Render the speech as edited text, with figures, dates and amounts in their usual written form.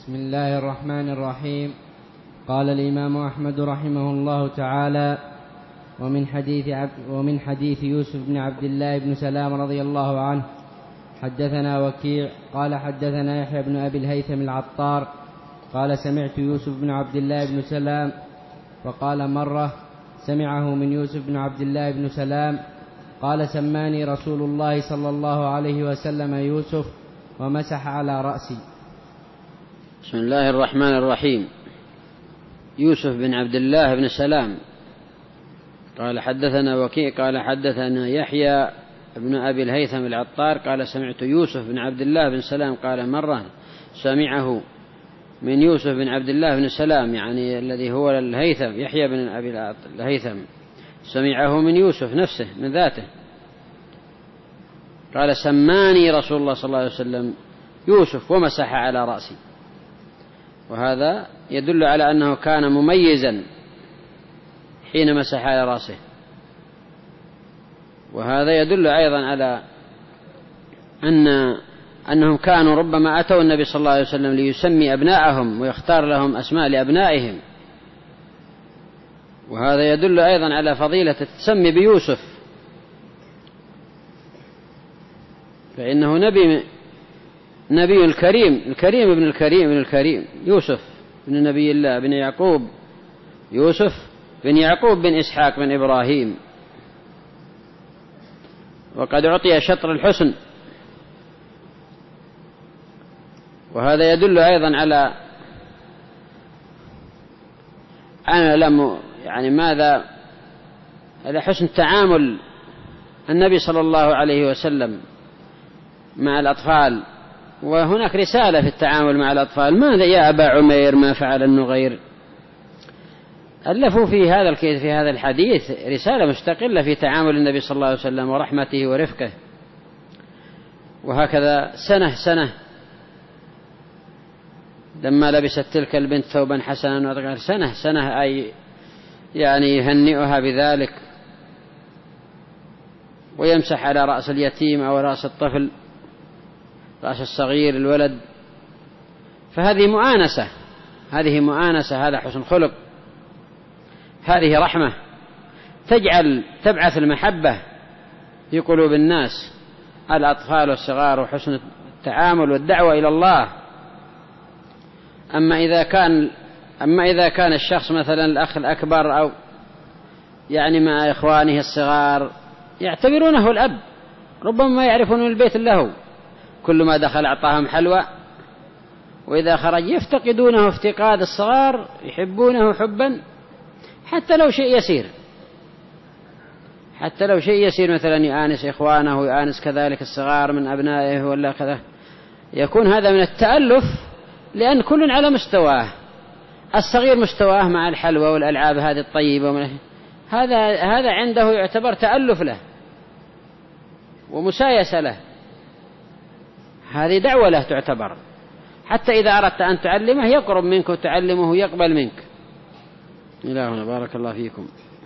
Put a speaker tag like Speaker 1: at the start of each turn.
Speaker 1: بسم الله الرحمن الرحيم. قال الإمام أحمد رحمه الله تعالى: ومن حديث يوسف بن عبد الله بن سلام رضي الله عنه حدثنا وكيع قال حدثنا يحيى بن أبي الهيثم العطار قال سمعت يوسف بن عبد الله بن سلام، وقال مرة سمعه من يوسف بن عبد الله بن سلام قال: سماني رسول الله صلى الله عليه وسلم يوسف ومسح على رأسي.
Speaker 2: بسم الله الرحمن الرحيم. يوسف بن عبد الله بن سلام قال حدثنا وكيع قال حدثنا يحيى بن أبي الهيثم العطار قال سمعت يوسف بن عبد الله بن سلام قال مرة سمعه من يوسف بن عبد الله بن سلام، يعني الذي هو الهيثم، يحيى بن أبي الهيثم، سمعه من يوسف نفسه من ذاته قال: سماني رسول الله صلى الله عليه وسلم يوسف ومسح على رأسي. وهذا يدل على أنه كان مميزا حين مسح على رأسه. وهذا يدل أيضا على أنهم كانوا ربما أتوا النبي صلى الله عليه وسلم ليسمي أبناءهم ويختار لهم أسماء لأبنائهم. وهذا يدل أيضا على فضيلة التسمي بيوسف، فإنه نبي الكريم ابن الكريم يوسف بن نبي الله بن يعقوب، يوسف بن يعقوب بن إسحاق بن إبراهيم، وقد أعطي شطر الحسن. وهذا يدل أيضا على ماذا؟ على حسن تعامل النبي صلى الله عليه وسلم مع الأطفال. وهناك رسالة في التعامل مع الأطفال: ماذا يا أبا عمير ما فعل النغير؟ ألفوا في هذا الحديث رسالة مستقلة في تعامل النبي صلى الله عليه وسلم ورحمته ورفقه. وهكذا سنة لما لبست تلك البنت ثوبا حسنا وغير سنة أي يعني يهنئها بذلك، ويمسح على رأس اليتيم أو رأس الطفل، رأس الصغير الولد. فهذه مؤانسة، هذا حسن خلق، هذه رحمة تبعث المحبة في قلوب الناس، الأطفال والصغار، وحسن التعامل والدعوة إلى الله. أما إذا كان الشخص مثلا الأخ الأكبر أو يعني مع إخوانه الصغار يعتبرونه الأب، ربما ما يعرفون البيت له، كل ما دخل أعطاهم حلوى، وإذا خرج يفتقدونه افتقاد الصغار، يحبونه حبا حتى لو شيء يسير مثلا يآنس إخوانه ويآنس كذلك الصغار من أبنائه ولا كذا، يكون هذا من التألف، لأن كل على مستواه، الصغير مستواه مع الحلوى والألعاب هذه الطيبة، هذا عنده يعتبر تألف له ومسايسة له، هذه دعوة له تعتبر. حتى إذا أردت أن تعلمه يقرب منك وتعلمه يقبل منك. إلهنا بارك الله فيكم.